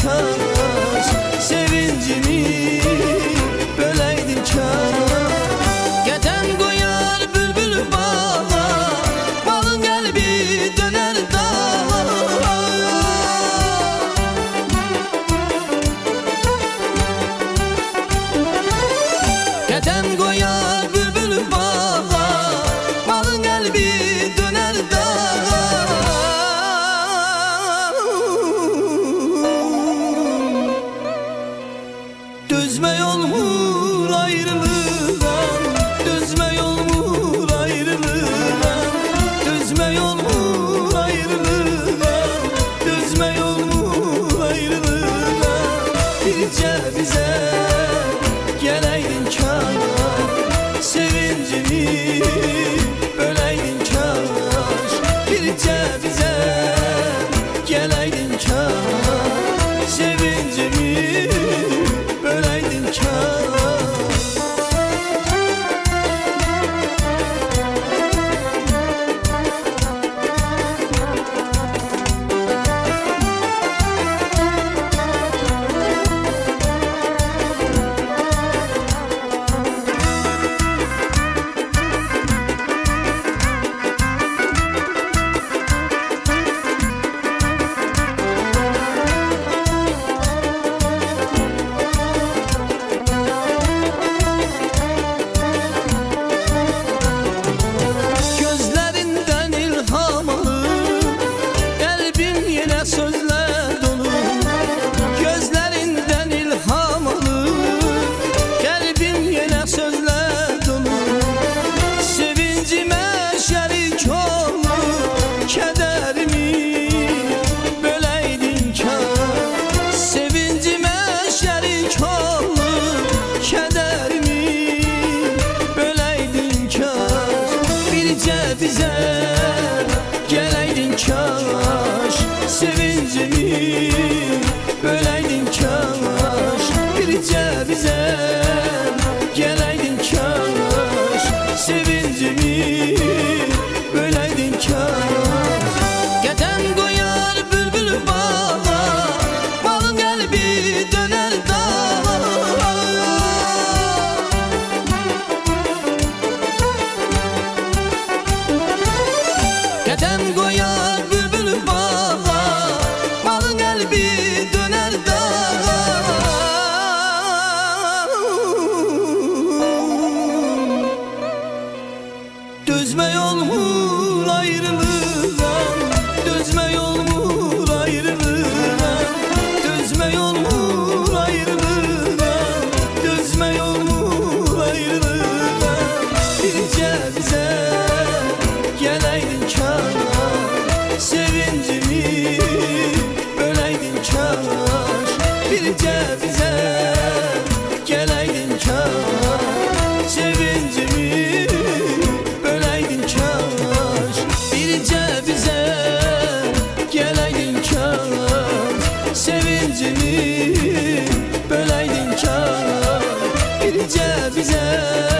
kaş, sevincimi böleydin kaş. Keten koyar bülbül bağa, balın kalbi döner dağa. Keten koyar bülbül bağa, balın kalbi döner dağa. Düzme yolmur ayrılığın, düzme yolmur ayrılığın, düzme yolmur ayrılığın, düzme yolmur ayrılığın. Birce bize geleydin kaş, sevincimi böleydin kaş. Birce bize geleydin kaş, sevincimi böleydin kaş. Gözlerinden ilham alır, kalbim yine sözler dolu. Gözlerinden ilham alır, kalbim yine sözler dolu. Sevincime şerik olur, kederimi böleydin kaş. Sevincime şerik olur, kederimi böleydin kaş. Birce bize geleydin kaş, sevincimi böleydin kaş. Birce bize geleydin kaş, sevincimi böleydin kaş. Keten koyar bülbül bağa, balın kalbi döner dağa. Keten koyar bülbül bağa, balın kalbi döner dağa. Düzme yolmur ayrılığın, düzme yolmur ayrılığın, düzme yolmur ayrılığın, düzme yolmur ayrılığın. Birce bize geleydin kaş, sevincimi böleydin kaş. Birce bize geleydin kaş, sevincimi böleydin kaş. Birce bize geleydin kaş, sevincimi böleydin kaş. Birce bize